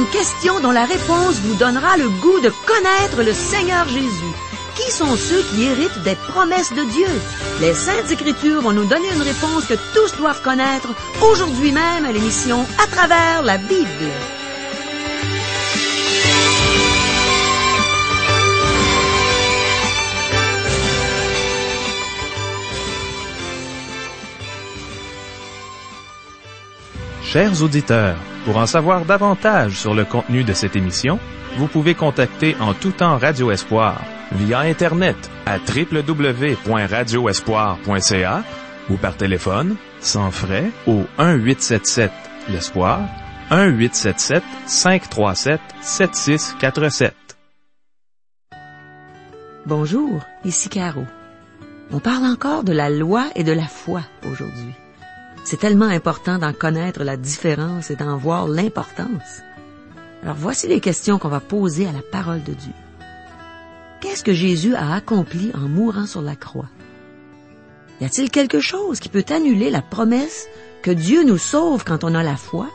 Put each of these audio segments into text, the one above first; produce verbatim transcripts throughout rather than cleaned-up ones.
une question dont la réponse vous donnera le goût de connaître le Seigneur Jésus. Qui sont ceux qui héritent des promesses de Dieu? Les Saintes Écritures vont nous donner une réponse que tous doivent connaître aujourd'hui même à l'émission À travers la Bible. Chers auditeurs, pour en savoir davantage sur le contenu de cette émission, vous pouvez contacter en tout temps Radio Espoir via Internet à w w w point radio espoir point c a ou par téléphone, sans frais, au un huit sept sept l'Espoir, un huit sept sept cinq trois sept sept six quatre sept. Bonjour, ici Caro. On parle encore de la loi et de la foi aujourd'hui. C'est tellement important d'en connaître la différence et d'en voir l'importance. Alors voici les questions qu'on va poser à la parole de Dieu. Qu'est-ce que Jésus a accompli en mourant sur la croix? Y a-t-il quelque chose qui peut annuler la promesse que Dieu nous sauve quand on a la foi?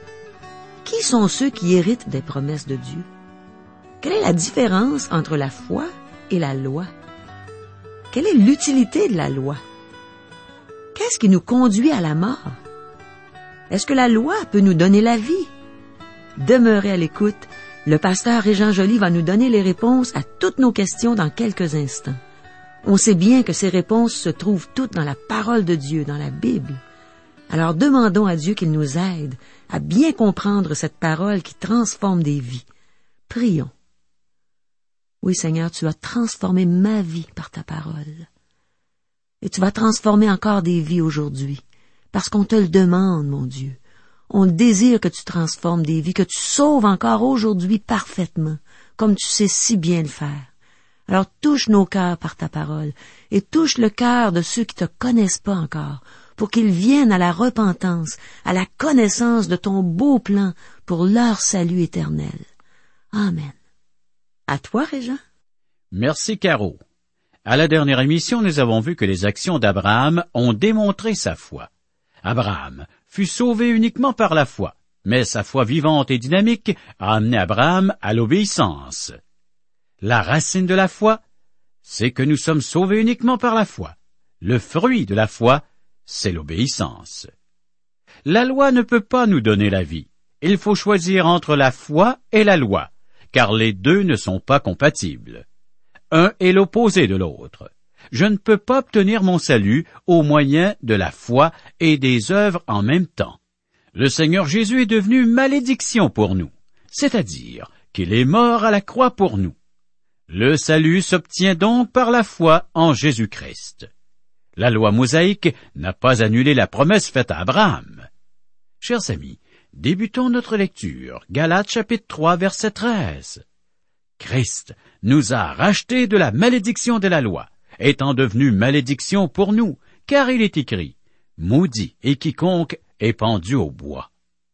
Qui sont ceux qui héritent des promesses de Dieu? Quelle est la différence entre la foi et la loi? Quelle est l'utilité de la loi? Qu'est-ce qui nous conduit à la mort? Est-ce que la loi peut nous donner la vie? Demeurez à l'écoute. Le pasteur Régent Joly va nous donner les réponses à toutes nos questions dans quelques instants. On sait bien que ces réponses se trouvent toutes dans la parole de Dieu, dans la Bible. Alors demandons à Dieu qu'il nous aide à bien comprendre cette parole qui transforme des vies. Prions. Oui, Seigneur, tu as transformé ma vie par ta parole. Et tu vas transformer encore des vies aujourd'hui, parce qu'on te le demande, mon Dieu. On désire que tu transformes des vies, que tu sauves encore aujourd'hui parfaitement, comme tu sais si bien le faire. Alors touche nos cœurs par ta parole, et touche le cœur de ceux qui te connaissent pas encore, pour qu'ils viennent à la repentance, à la connaissance de ton beau plan pour leur salut éternel. Amen. À toi, Régent. Merci, Caro. À la dernière émission, nous avons vu que les actions d'Abraham ont démontré sa foi. Abraham fut sauvé uniquement par la foi, mais sa foi vivante et dynamique a amené Abraham à l'obéissance. La racine de la foi, c'est que nous sommes sauvés uniquement par la foi. Le fruit de la foi, c'est l'obéissance. La loi ne peut pas nous donner la vie. Il faut choisir entre la foi et la loi, car les deux ne sont pas compatibles. Un est l'opposé de l'autre. Je ne peux pas obtenir mon salut au moyen de la foi et des œuvres en même temps. Le Seigneur Jésus est devenu malédiction pour nous, c'est-à-dire qu'il est mort à la croix pour nous. Le salut s'obtient donc par la foi en Jésus-Christ. La loi mosaïque n'a pas annulé la promesse faite à Abraham. Chers amis, débutons notre lecture. Galates chapitre trois, verset treize. Christ nous a rachetés de la malédiction de la loi, étant devenu malédiction pour nous, car il est écrit, « Maudit est quiconque est pendu au bois. »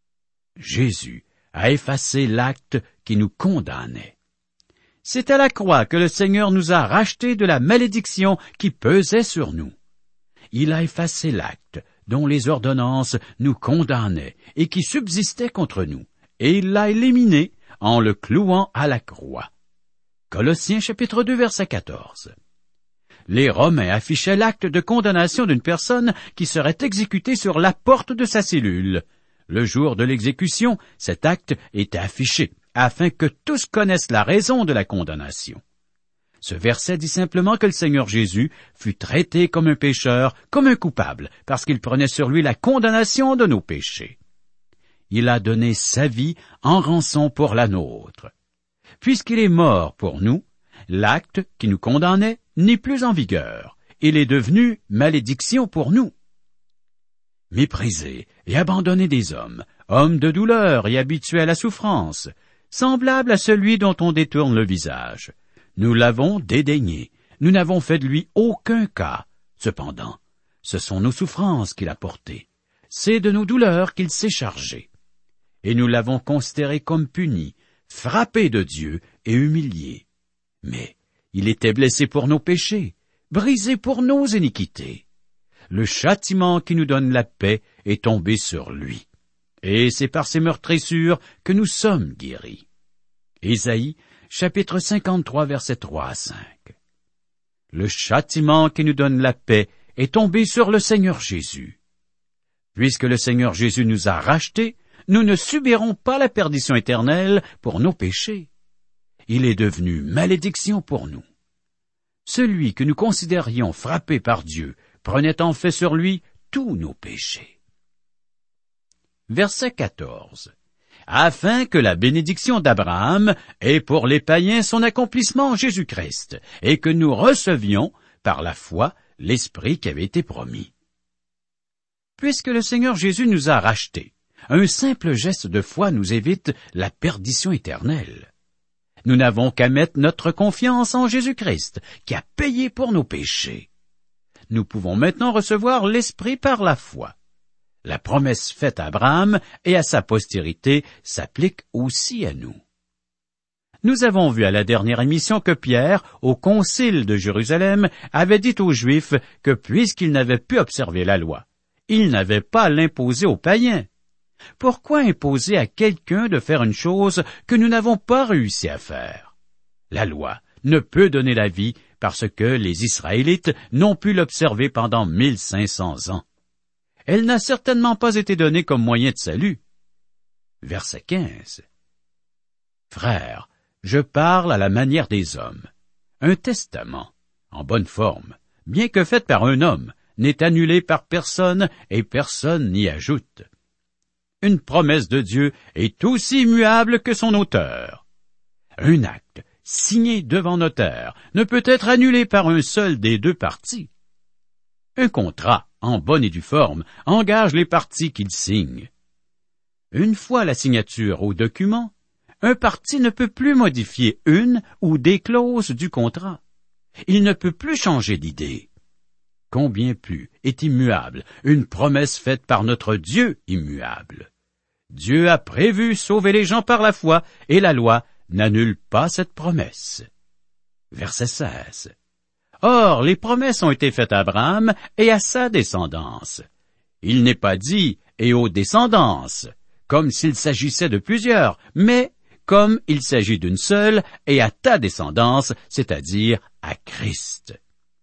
Jésus a effacé l'acte qui nous condamnait. C'est à la croix que le Seigneur nous a rachetés de la malédiction qui pesait sur nous. Il a effacé l'acte dont les ordonnances nous condamnaient et qui subsistait contre nous, et il l'a éliminé en le clouant à la croix. Colossiens chapitre deux, verset quatorze. Les Romains affichaient l'acte de condamnation d'une personne qui serait exécutée sur la porte de sa cellule. Le jour de l'exécution, cet acte était affiché, afin que tous connaissent la raison de la condamnation. Ce verset dit simplement que le Seigneur Jésus fut traité comme un pécheur, comme un coupable, parce qu'il prenait sur lui la condamnation de nos péchés. Il a donné sa vie en rançon pour la nôtre. Puisqu'il est mort pour nous, l'acte qui nous condamnait n'est plus en vigueur. Il est devenu malédiction pour nous. Méprisé et abandonné des hommes, homme de douleur et habitué à la souffrance, semblable à celui dont on détourne le visage. Nous l'avons dédaigné, nous n'avons fait de lui aucun cas. Cependant, ce sont nos souffrances qu'il a portées, c'est de nos douleurs qu'il s'est chargé. Et nous l'avons considéré comme puni, frappé de Dieu et humilié. Mais il était blessé pour nos péchés, brisé pour nos iniquités. Le châtiment qui nous donne la paix est tombé sur lui. et c'est par ses meurtrissures que nous sommes guéris. Ésaïe, chapitre cinquante-trois, versets trois à cinq. Le châtiment qui nous donne la paix est tombé sur le Seigneur Jésus. Puisque le Seigneur Jésus nous a rachetés, nous ne subirons pas la perdition éternelle pour nos péchés. Il est devenu malédiction pour nous. Celui que nous considérions frappé par Dieu prenait en fait sur lui tous nos péchés. Verset quatorze. Afin que la bénédiction d'Abraham ait pour les païens son accomplissement en Jésus-Christ, et que nous recevions, par la foi, l'Esprit qui avait été promis. Puisque le Seigneur Jésus nous a rachetés, un simple geste de foi nous évite la perdition éternelle. Nous n'avons qu'à mettre notre confiance en Jésus-Christ, qui a payé pour nos péchés. Nous pouvons maintenant recevoir l'Esprit par la foi. La promesse faite à Abraham et à sa postérité s'applique aussi à nous. Nous avons vu à la dernière émission que Pierre, au concile de Jérusalem, avait dit aux Juifs que puisqu'ils n'avaient pu observer la loi, ils n'avaient pas à l'imposer aux païens. Pourquoi imposer à quelqu'un de faire une chose que nous n'avons pas réussi à faire? La loi ne peut donner la vie parce que les Israélites n'ont pu l'observer pendant mille cinq cents ans. Elle n'a certainement pas été donnée comme moyen de salut. Verset quinze. Frères, je parle à la manière des hommes. Un testament, en bonne forme, bien que fait par un homme, n'est annulé par personne et personne n'y ajoute. Une promesse de Dieu est aussi immuable que son auteur. Un acte signé devant notaire ne peut être annulé par un seul des deux parties. Un contrat, en bonne et due forme, engage les parties qu'il signe. Une fois la signature au document, un parti ne peut plus modifier une ou des clauses du contrat. Il ne peut plus changer d'idée. Combien plus est immuable une promesse faite par notre Dieu immuable. Dieu a prévu sauver les gens par la foi, et la loi n'annule pas cette promesse. Verset seize. Or, les promesses ont été faites à Abraham et à sa descendance. Il n'est pas dit « et aux descendances », comme s'il s'agissait de plusieurs, mais comme il s'agit d'une seule, et à ta descendance, c'est-à-dire à Christ.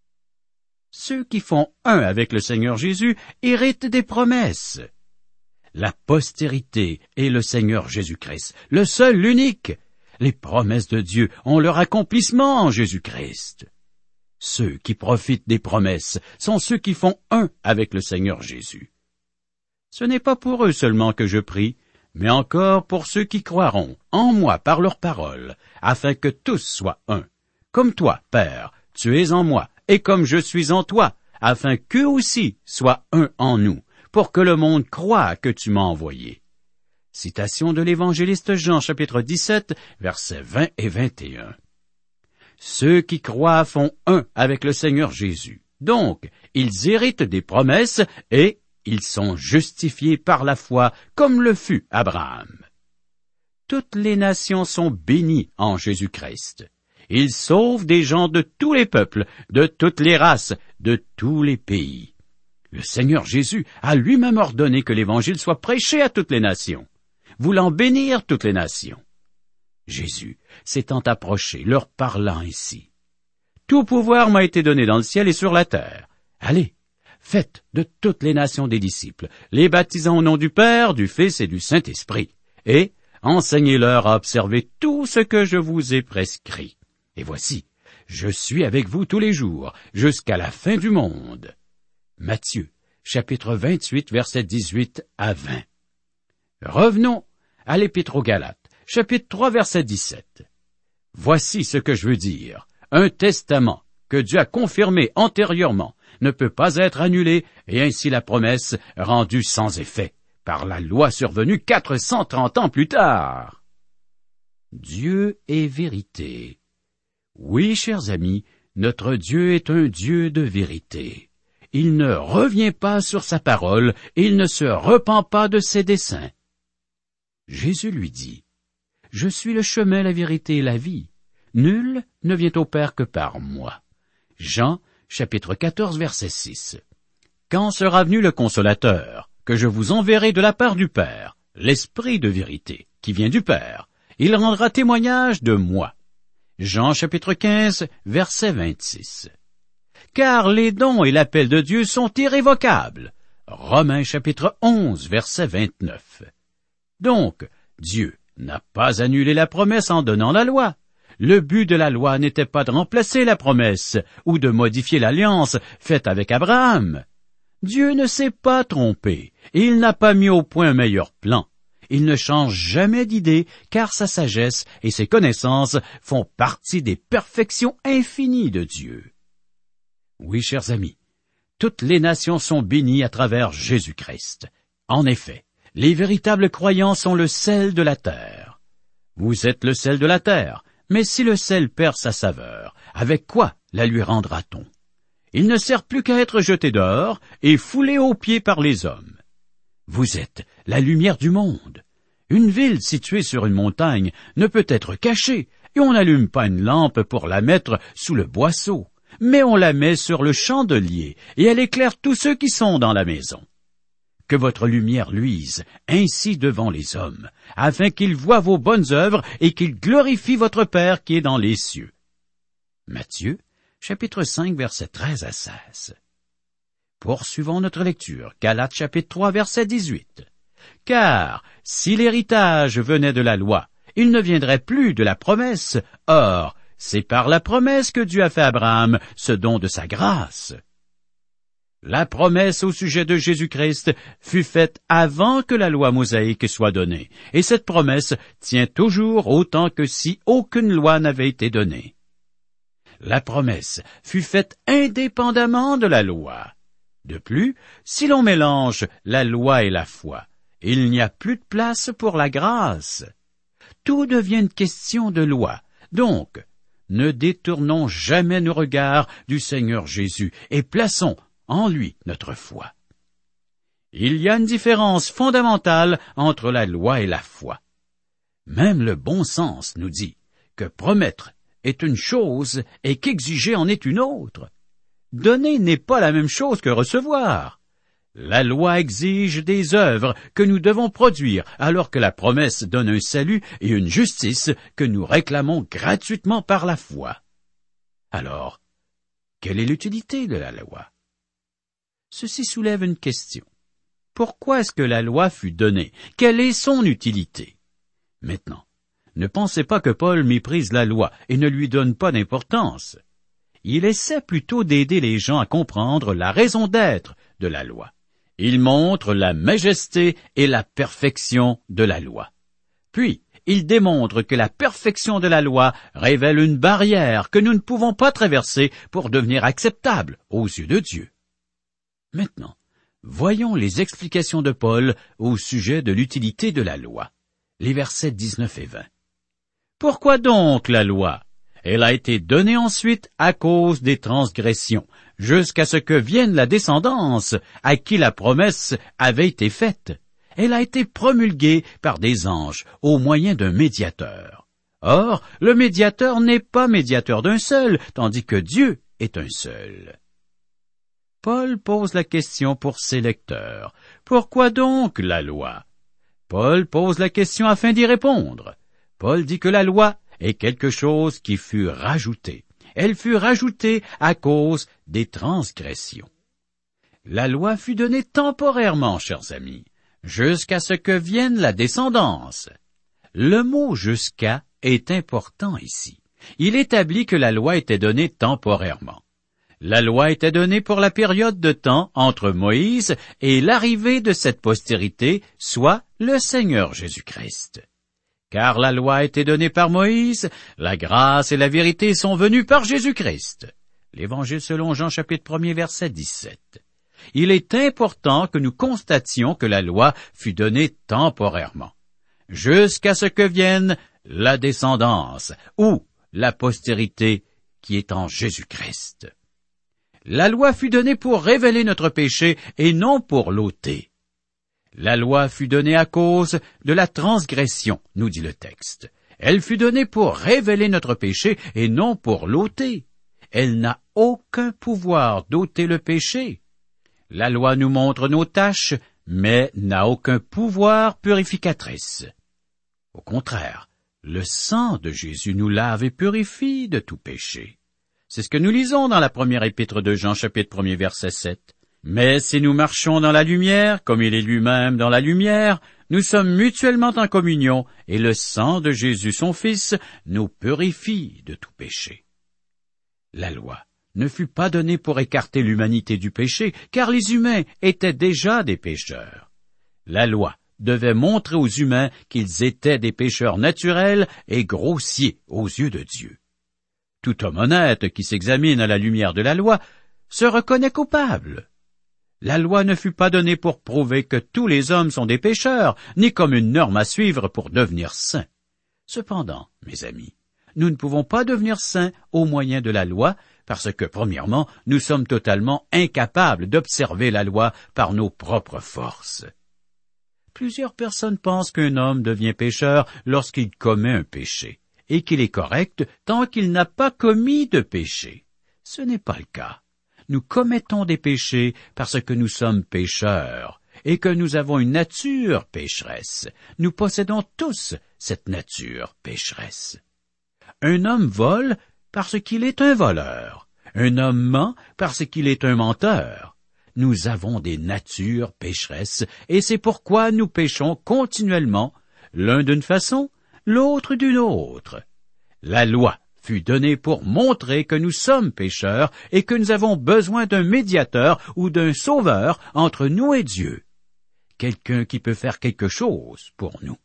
Ceux qui font un avec le Seigneur Jésus héritent des promesses. La postérité est le Seigneur Jésus-Christ, le seul, l'unique. Les promesses de Dieu ont leur accomplissement en Jésus-Christ. Ceux qui profitent des promesses sont ceux qui font un avec le Seigneur Jésus. Ce n'est pas pour eux seulement que je prie, mais encore pour ceux qui croiront en moi par leur parole, afin que tous soient un. Comme toi, Père, tu es en moi, et comme je suis en toi, afin qu'eux aussi soient un en nous, pour que le monde croie que tu m'as envoyé. Citation de l'évangéliste Jean, chapitre dix-sept, versets vingt et vingt et un. Ceux qui croient font un avec le Seigneur Jésus. Donc, ils héritent des promesses et ils sont justifiés par la foi, comme le fut Abraham. Toutes les nations sont bénies en Jésus-Christ. Il sauve des gens de tous les peuples, de toutes les races, de tous les pays. Le Seigneur Jésus a lui-même ordonné que l'Évangile soit prêché à toutes les nations, voulant bénir toutes les nations. Jésus s'étant approché, leur parlant ainsi. « Tout pouvoir m'a été donné dans le ciel et sur la terre. Allez, faites de toutes les nations des disciples, les baptisant au nom du Père, du Fils et du Saint-Esprit, et enseignez-leur à observer tout ce que je vous ai prescrit. Et voici, je suis avec vous tous les jours, jusqu'à la fin du monde. » Matthieu, chapitre vingt-huit, versets dix-huit à vingt. Revenons à l'Épître aux Galates, chapitre trois, verset dix-sept. Voici ce que je veux dire. Un testament que Dieu a confirmé antérieurement ne peut pas être annulé, et ainsi la promesse rendue sans effet, par la loi survenue quatre cent trente ans plus tard. Dieu est vérité. Oui, chers amis, notre Dieu est un Dieu de vérité. Il ne revient pas sur sa parole, et il ne se repent pas de ses desseins. Jésus lui dit, « Je suis le chemin, la vérité et la vie. Nul ne vient au Père que par moi. » Jean, chapitre quatorze, verset six. « Quand sera venu le Consolateur, que je vous enverrai de la part du Père, l'esprit de vérité, qui vient du Père. Il rendra témoignage de moi. Jean chapitre quinze, verset vingt-six. Car les dons et l'appel de Dieu sont irrévocables. Romains chapitre onze, verset vingt-neuf. Donc, Dieu n'a pas annulé la promesse en donnant la loi. Le but de la loi n'était pas de remplacer la promesse ou de modifier l'alliance faite avec Abraham. Dieu ne s'est pas trompé et il n'a pas mis au point un meilleur plan. Il ne change jamais d'idée car sa sagesse et ses connaissances font partie des perfections infinies de Dieu. Oui, chers amis, toutes les nations sont bénies à travers Jésus-Christ. En effet, les véritables croyants sont le sel de la terre. Vous êtes le sel de la terre, mais si le sel perd sa saveur, avec quoi la lui rendra-t-on? Il ne sert plus qu'à être jeté dehors et foulé aux pieds par les hommes. Vous êtes la lumière du monde. Une ville située sur une montagne ne peut être cachée, et on n'allume pas une lampe pour la mettre sous le boisseau, mais on la met sur le chandelier, et elle éclaire tous ceux qui sont dans la maison. Que votre lumière luise ainsi devant les hommes, afin qu'ils voient vos bonnes œuvres et qu'ils glorifient votre Père qui est dans les cieux. Matthieu, chapitre cinq, versets treize à seize. Poursuivons notre lecture. Galates, chapitre trois, verset dix-huit. Car si l'héritage venait de la loi, il ne viendrait plus de la promesse. Or, c'est par la promesse que Dieu a fait à Abraham ce don de sa grâce. La promesse au sujet de Jésus-Christ fut faite avant que la loi mosaïque soit donnée, et cette promesse tient toujours autant que si aucune loi n'avait été donnée. La promesse fut faite indépendamment de la loi. De plus, si l'on mélange la loi et la foi, il n'y a plus de place pour la grâce. Tout devient une question de loi. Donc, ne détournons jamais nos regards du Seigneur Jésus et plaçons en lui notre foi. Il y a une différence fondamentale entre la loi et la foi. Même le bon sens nous dit que promettre est une chose et qu'exiger en est une autre. Donner n'est pas la même chose que recevoir. La loi exige des œuvres que nous devons produire, alors que la promesse donne un salut et une justice que nous réclamons gratuitement par la foi. Alors, quelle est l'utilité de la loi? Ceci soulève une question. Pourquoi est-ce que la loi fut donnée? Quelle est son utilité? Maintenant, ne pensez pas que Paul méprise la loi et ne lui donne pas d'importance. Il essaie plutôt d'aider les gens à comprendre la raison d'être de la loi. Il montre la majesté et la perfection de la loi. Puis, il démontre que la perfection de la loi révèle une barrière que nous ne pouvons pas traverser pour devenir acceptables aux yeux de Dieu. Maintenant, voyons les explications de Paul au sujet de l'utilité de la loi. Les versets dix-neuf et vingt. Pourquoi donc la loi? Elle a été donnée ensuite à cause des transgressions, jusqu'à ce que vienne la descendance à qui la promesse avait été faite. Elle a été promulguée par des anges au moyen d'un médiateur. Or, le médiateur n'est pas médiateur d'un seul, tandis que Dieu est un seul. Paul pose la question pour ses lecteurs. Pourquoi donc la loi? Paul pose la question afin d'y répondre. Paul dit que la loi est quelque chose qui fut rajouté. Elle fut rajoutée à cause des transgressions. La loi fut donnée temporairement, chers amis, jusqu'à ce que vienne la descendance. Le mot « jusqu'à » est important ici. Il établit que la loi était donnée temporairement. La loi était donnée pour la période de temps entre Moïse et l'arrivée de cette postérité, soit le Seigneur Jésus-Christ. Car la loi a été donnée par Moïse, la grâce et la vérité sont venues par Jésus-Christ. L'Évangile selon Jean chapitre un verset dix-sept. Il est important que nous constations que la loi fut donnée temporairement, jusqu'à ce que vienne la descendance, ou la postérité qui est en Jésus-Christ. La loi fut donnée pour révéler notre péché et non pour l'ôter. La loi fut donnée à cause de la transgression, nous dit le texte. Elle fut donnée pour révéler notre péché et non pour l'ôter. Elle n'a aucun pouvoir d'ôter le péché. La loi nous montre nos tâches, mais n'a aucun pouvoir purificatrice. Au contraire, le sang de Jésus nous lave et purifie de tout péché. C'est ce que nous lisons dans la première épître de Jean, chapitre premier, verset sept. Mais si nous marchons dans la lumière, comme il est lui-même dans la lumière, nous sommes mutuellement en communion, et le sang de Jésus, son Fils, nous purifie de tout péché. La loi ne fut pas donnée pour écarter l'humanité du péché, car les humains étaient déjà des pécheurs. La loi devait montrer aux humains qu'ils étaient des pécheurs naturels et grossiers aux yeux de Dieu. Tout homme honnête qui s'examine à la lumière de la loi se reconnaît coupable. La loi ne fut pas donnée pour prouver que tous les hommes sont des pécheurs, ni comme une norme à suivre pour devenir saints. Cependant, mes amis, nous ne pouvons pas devenir saints au moyen de la loi, parce que, premièrement, nous sommes totalement incapables d'observer la loi par nos propres forces. Plusieurs personnes pensent qu'un homme devient pécheur lorsqu'il commet un péché, et qu'il est correct tant qu'il n'a pas commis de péché. Ce n'est pas le cas. Nous commettons des péchés parce que nous sommes pécheurs, et que nous avons une nature pécheresse. Nous possédons tous cette nature pécheresse. Un homme vole parce qu'il est un voleur. Un homme ment parce qu'il est un menteur. Nous avons des natures pécheresses, et c'est pourquoi nous péchons continuellement, l'un d'une façon, l'autre d'une autre. La loi fut donnée pour montrer que nous sommes pécheurs et que nous avons besoin d'un médiateur ou d'un sauveur entre nous et Dieu. Quelqu'un qui peut faire quelque chose pour nous.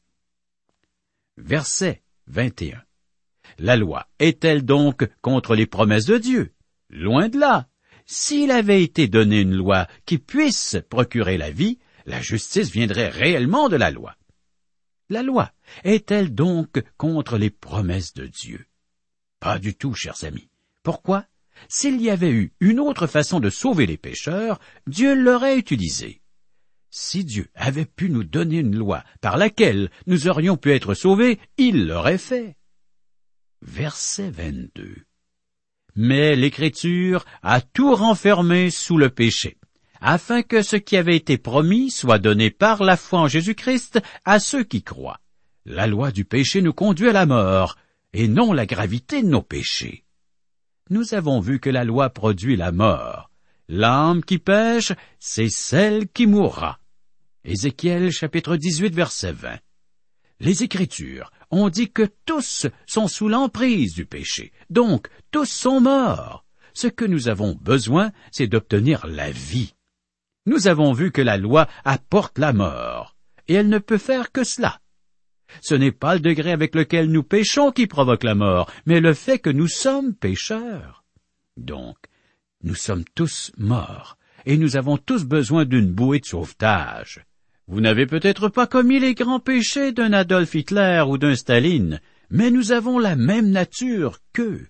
Verset vingt et un. La loi est-elle donc contre les promesses de Dieu? Loin de là. S'il avait été donné une loi qui puisse procurer la vie, la justice viendrait réellement de la loi. La loi est-elle donc contre les promesses de Dieu? Pas du tout, chers amis. Pourquoi? S'il y avait eu une autre façon de sauver les pécheurs, Dieu l'aurait utilisée. Si Dieu avait pu nous donner une loi par laquelle nous aurions pu être sauvés, il l'aurait fait. Verset vingt-deux. Mais l'Écriture a tout renfermé sous le péché, afin que ce qui avait été promis soit donné par la foi en Jésus-Christ à ceux qui croient. La loi du péché nous conduit à la mort, et non la gravité de nos péchés. Nous avons vu que la loi produit la mort. L'âme qui pêche, c'est celle qui mourra. Ézéchiel chapitre dix-huit, verset vingt. Les Écritures ont dit que tous sont sous l'emprise du péché, donc tous sont morts. Ce que nous avons besoin, c'est d'obtenir la vie. Nous avons vu que la loi apporte la mort, et elle ne peut faire que cela. Ce n'est pas le degré avec lequel nous péchons qui provoque la mort, mais le fait que nous sommes pécheurs. Donc, nous sommes tous morts, et nous avons tous besoin d'une bouée de sauvetage. Vous n'avez peut-être pas commis les grands péchés d'un Adolf Hitler ou d'un Staline, mais nous avons la même nature qu'eux.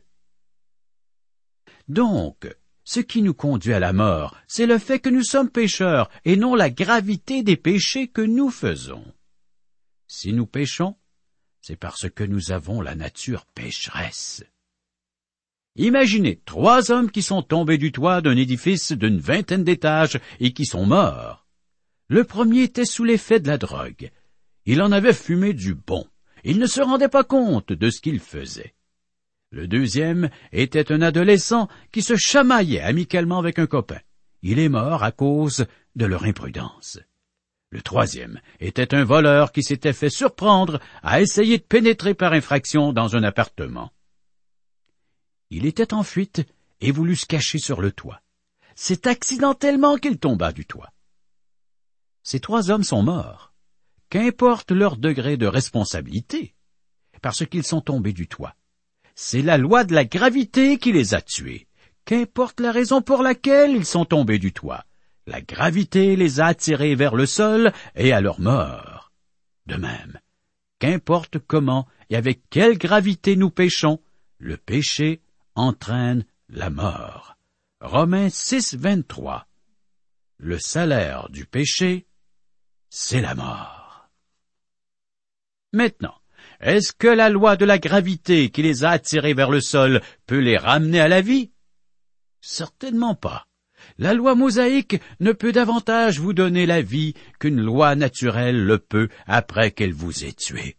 Donc, ce qui nous conduit à la mort, c'est le fait que nous sommes pécheurs, et non la gravité des péchés que nous faisons. Si nous péchons, c'est parce que nous avons la nature pécheresse. Imaginez trois hommes qui sont tombés du toit d'un édifice d'une vingtaine d'étages et qui sont morts. Le premier était sous l'effet de la drogue. Il en avait fumé du bon. Il ne se rendait pas compte de ce qu'il faisait. Le deuxième était un adolescent qui se chamaillait amicalement avec un copain. Il est mort à cause de leur imprudence. Le troisième était un voleur qui s'était fait surprendre à essayer de pénétrer par infraction dans un appartement. Il était en fuite et voulut se cacher sur le toit. C'est accidentellement qu'il tomba du toit. Ces trois hommes sont morts. Qu'importe leur degré de responsabilité, parce qu'ils sont tombés du toit. C'est la loi de la gravité qui les a tués. Qu'importe la raison pour laquelle ils sont tombés du toit. La gravité les a attirés vers le sol et à leur mort. De même, qu'importe comment et avec quelle gravité nous péchons, le péché entraîne la mort. Romains six, vingt-trois. Le salaire du péché, c'est la mort. Maintenant, est-ce que la loi de la gravité qui les a attirés vers le sol peut les ramener à la vie? Certainement pas. La loi mosaïque ne peut davantage vous donner la vie qu'une loi naturelle le peut après qu'elle vous ait tué.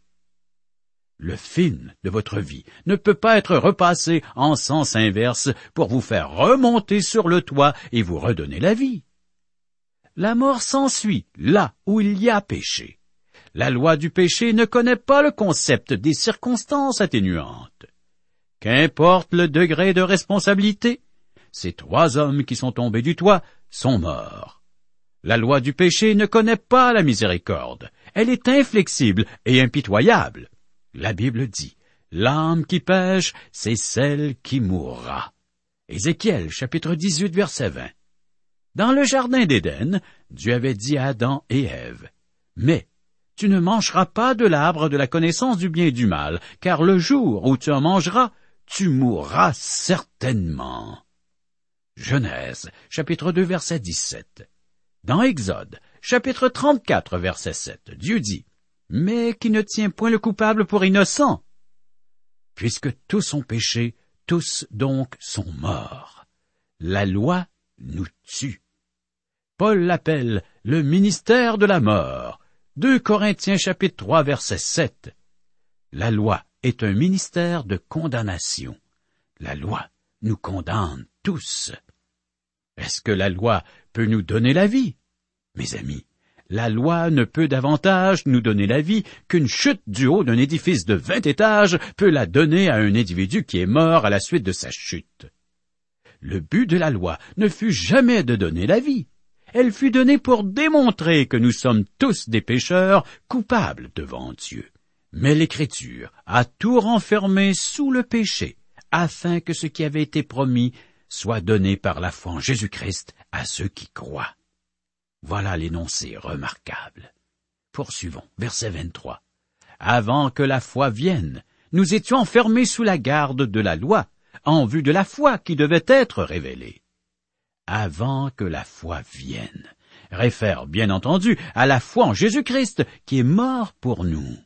Le film de votre vie ne peut pas être repassé en sens inverse pour vous faire remonter sur le toit et vous redonner la vie. La mort s'ensuit là où il y a péché. La loi du péché ne connaît pas le concept des circonstances atténuantes. Qu'importe le degré de responsabilité, ces trois hommes qui sont tombés du toit sont morts. La loi du péché ne connaît pas la miséricorde. Elle est inflexible et impitoyable. La Bible dit, « L'âme qui pêche, c'est celle qui mourra. » Ézéchiel, chapitre dix-huit, verset vingt. Dans le jardin d'Éden, Dieu avait dit à Adam et Ève, « Mais tu ne mangeras pas de l'arbre de la connaissance du bien et du mal, car le jour où tu en mangeras, tu mourras certainement. » Genèse, chapitre deux, verset dix-sept. Dans Exode, chapitre trente-quatre, verset sept, Dieu dit, « Mais qui ne tient point le coupable pour innocent? Puisque tous ont péché, tous donc sont morts. La loi nous tue. » Paul l'appelle le ministère de la mort. deux Corinthiens chapitre trois, verset sept. La loi est un ministère de condamnation. La loi nous condamne tous. Est-ce que la loi peut nous donner la vie? Mes amis, la loi ne peut davantage nous donner la vie qu'une chute du haut d'un édifice de vingt étages peut la donner à un individu qui est mort à la suite de sa chute. Le but de la loi ne fut jamais de donner la vie. Elle fut donnée pour démontrer que nous sommes tous des pécheurs coupables devant Dieu. Mais l'Écriture a tout renfermé sous le péché, afin que ce qui avait été promis soit donné par la foi en Jésus-Christ à ceux qui croient. Voilà l'énoncé remarquable. Poursuivons, verset vingt-trois. Avant que la foi vienne, nous étions enfermés sous la garde de la loi, en vue de la foi qui devait être révélée. Avant que la foi vienne, réfère bien entendu à la foi en Jésus-Christ qui est mort pour nous.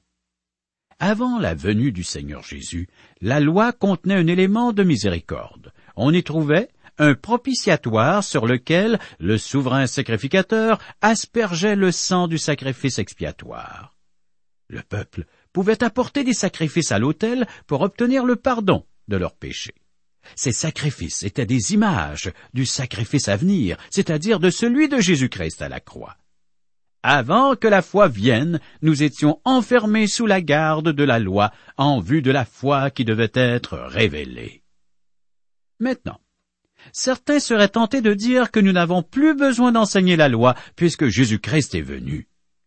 Avant la venue du Seigneur Jésus, la loi contenait un élément de miséricorde. On y trouvait un propitiatoire sur lequel le souverain sacrificateur aspergeait le sang du sacrifice expiatoire. Le peuple pouvait apporter des sacrifices à l'autel pour obtenir le pardon de leurs péchés. Ces sacrifices étaient des images du sacrifice à venir, c'est-à-dire de celui de Jésus-Christ à la croix. Avant que la foi vienne, nous étions enfermés sous la garde de la loi en vue de la foi qui devait être révélée. Maintenant, certains seraient tentés de dire que nous n'avons plus besoin d'enseigner la loi puisque Jésus-Christ est venu.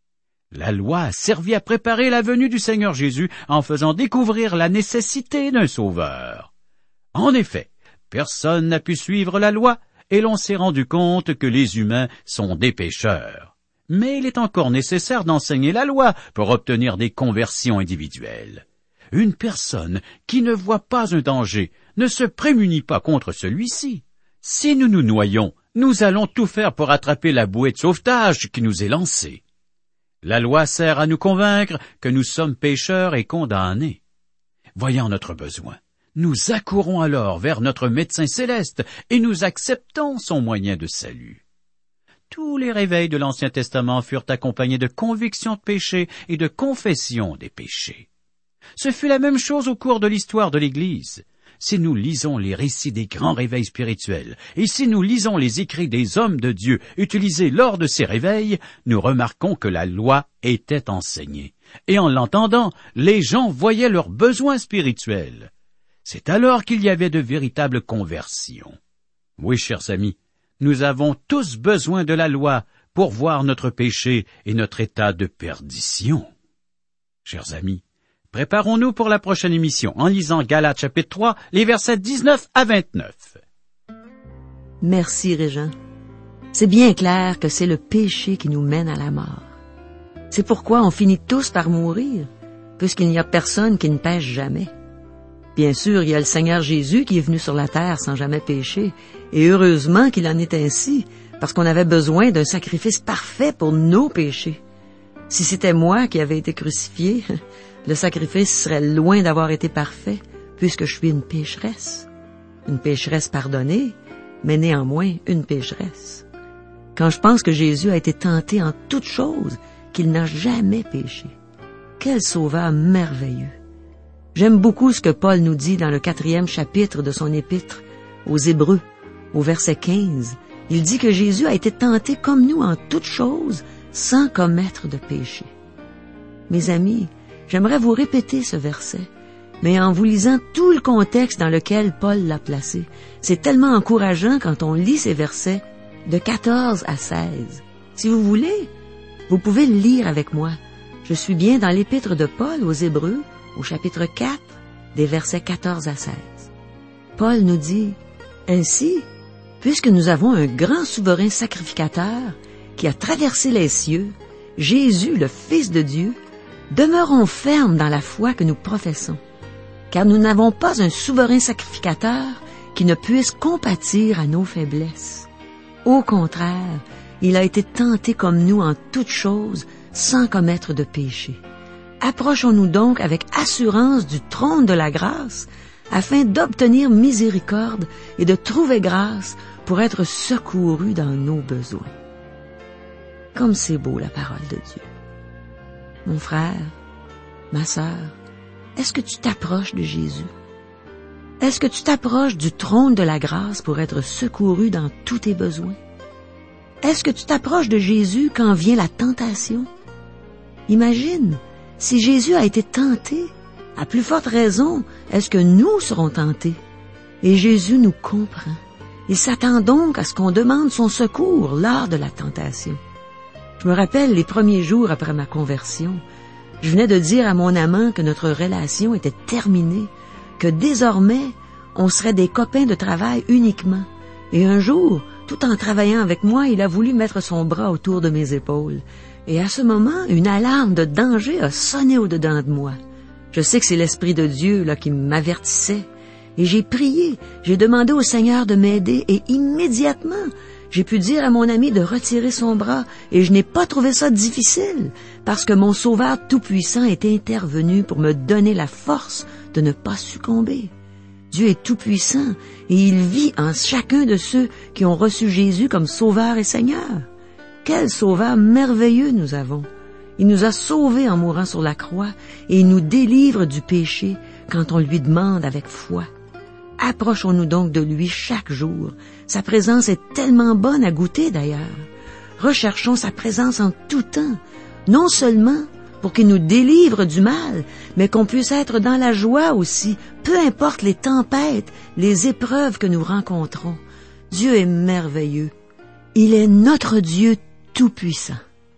La loi a servi à préparer la venue du Seigneur Jésus en faisant découvrir la nécessité d'un sauveur. En effet, personne n'a pu suivre la loi et l'on s'est rendu compte que les humains sont des pécheurs. Mais il est encore nécessaire d'enseigner la loi pour obtenir des conversions individuelles. Une personne qui ne voit pas un danger ne se prémunit pas contre celui-ci. Si nous nous noyons, nous allons tout faire pour attraper la bouée de sauvetage qui nous est lancée. La loi sert à nous convaincre que nous sommes pécheurs et condamnés. Voyant notre besoin, nous accourons alors vers notre médecin céleste et nous acceptons son moyen de salut. Tous les réveils de l'Ancien Testament furent accompagnés de conviction de péché et de confession des péchés. Ce fut la même chose au cours de l'histoire de l'Église. Si nous lisons les récits des grands réveils spirituels, et si nous lisons les écrits des hommes de Dieu utilisés lors de ces réveils, nous remarquons que la loi était enseignée. Et en l'entendant, les gens voyaient leurs besoins spirituels. C'est alors qu'il y avait de véritables conversions. Oui, chers amis, nous avons tous besoin de la loi pour voir notre péché et notre état de perdition. Chers amis, préparons-nous pour la prochaine émission en lisant Galates chapitre trois, les versets dix-neuf à vingt-neuf. Merci, Régent. C'est bien clair que c'est le péché qui nous mène à la mort. C'est pourquoi on finit tous par mourir, puisqu'il n'y a personne qui ne pêche jamais. Bien sûr, il y a le Seigneur Jésus qui est venu sur la terre sans jamais pécher, et heureusement qu'il en est ainsi, parce qu'on avait besoin d'un sacrifice parfait pour nos péchés. Si c'était moi qui avais été crucifié, le sacrifice serait loin d'avoir été parfait, puisque je suis une pécheresse. Une pécheresse pardonnée, mais néanmoins une pécheresse. Quand je pense que Jésus a été tenté en toutes choses, qu'il n'a jamais péché. Quel sauveur merveilleux! J'aime beaucoup ce que Paul nous dit dans le quatrième chapitre de son épître aux Hébreux, au verset quinze. Il dit que Jésus a été tenté comme nous en toutes choses, sans commettre de péché. Mes amis, j'aimerais vous répéter ce verset, mais en vous lisant tout le contexte dans lequel Paul l'a placé. C'est tellement encourageant quand on lit ces versets de quatorze à seize. Si vous voulez, vous pouvez le lire avec moi. Je suis bien dans l'épître de Paul aux Hébreux, au chapitre quatre, des versets quatorze à seize. Paul nous dit, « Ainsi, puisque nous avons un grand souverain sacrificateur qui a traversé les cieux, Jésus, le Fils de Dieu, demeurons fermes dans la foi que nous professons, car nous n'avons pas un souverain sacrificateur qui ne puisse compatir à nos faiblesses. Au contraire, il a été tenté comme nous en toutes choses, sans commettre de péché. Approchons-nous donc avec assurance du trône de la grâce, afin d'obtenir miséricorde et de trouver grâce pour être secourus dans nos besoins. » Comme c'est beau la parole de Dieu. Mon frère, ma sœur, est-ce que tu t'approches de Jésus? Est-ce que tu t'approches du trône de la grâce pour être secouru dans tous tes besoins? Est-ce que tu t'approches de Jésus quand vient la tentation? Imagine, si Jésus a été tenté, à plus forte raison, est-ce que nous serons tentés? Et Jésus nous comprend. Il s'attend donc à ce qu'on demande son secours lors de la tentation. Je me rappelle les premiers jours après ma conversion. Je venais de dire à mon amant que notre relation était terminée, que désormais, on serait des copains de travail uniquement. Et un jour, tout en travaillant avec moi, il a voulu mettre son bras autour de mes épaules. Et à ce moment, une alarme de danger a sonné au-dedans de moi. Je sais que c'est l'Esprit de Dieu là qui m'avertissait. Et j'ai prié, j'ai demandé au Seigneur de m'aider et immédiatement, j'ai pu dire à mon ami de retirer son bras et je n'ai pas trouvé ça difficile parce que mon Sauveur Tout-Puissant est intervenu pour me donner la force de ne pas succomber. Dieu est Tout-Puissant et il vit en chacun de ceux qui ont reçu Jésus comme Sauveur et Seigneur. Quel Sauveur merveilleux nous avons! Il nous a sauvés en mourant sur la croix et il nous délivre du péché quand on lui demande avec foi. Approchons-nous donc de lui chaque jour. Sa présence est tellement bonne à goûter d'ailleurs. Recherchons sa présence en tout temps, non seulement pour qu'il nous délivre du mal, mais qu'on puisse être dans la joie aussi, peu importe les tempêtes, les épreuves que nous rencontrons. Dieu est merveilleux. Il est notre Dieu tout-puissant.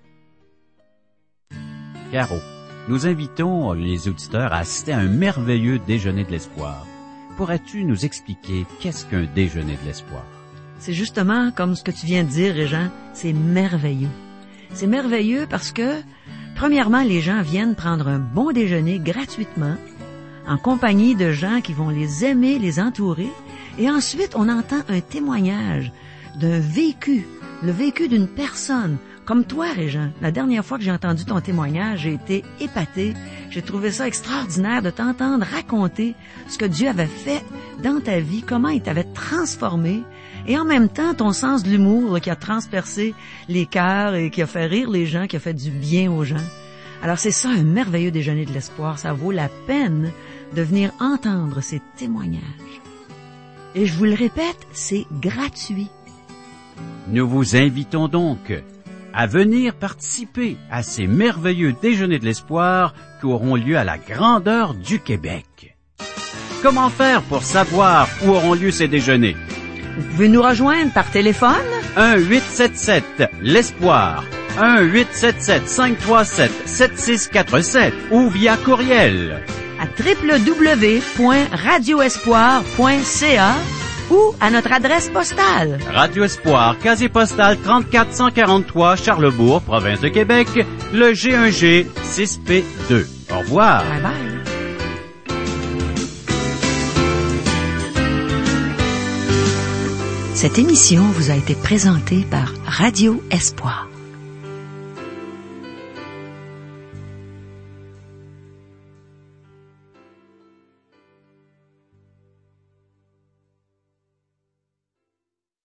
Caro, nous invitons les auditeurs à assister à un merveilleux déjeuner de l'espoir. Pourrais-tu nous expliquer qu'est-ce qu'un déjeuner de l'espoir? C'est justement comme ce que tu viens de dire, Régent, c'est merveilleux. C'est merveilleux parce que, premièrement, les gens viennent prendre un bon déjeuner gratuitement, en compagnie de gens qui vont les aimer, les entourer, et ensuite on entend un témoignage d'un vécu, le vécu d'une personne, comme toi, Régent. La dernière fois que j'ai entendu ton témoignage, j'ai été épatée. J'ai trouvé ça extraordinaire de t'entendre raconter ce que Dieu avait fait dans ta vie, comment il t'avait transformé, et en même temps, ton sens de l'humour là, qui a transpercé les cœurs et qui a fait rire les gens, qui a fait du bien aux gens. Alors c'est ça, un merveilleux déjeuner de l'espoir. Ça vaut la peine de venir entendre ces témoignages. Et je vous le répète, c'est gratuit. Nous vous invitons donc à venir participer à ces merveilleux déjeuners de l'espoir qui auront lieu à la grandeur du Québec. Comment faire pour savoir où auront lieu ces déjeuners? Vous pouvez nous rejoindre par téléphone. un huit sept sept l'espoir, un huit sept sept cinq trois sept sept six quatre sept ou via courriel à w w w point radio espoir point c a ou à notre adresse postale. Radio Espoir, casier postal trente-quatre cent quarante-trois, Charlebourg, province de Québec, le G un G six P deux. Au revoir. Bye bye. Cette émission vous a été présentée par Radio Espoir.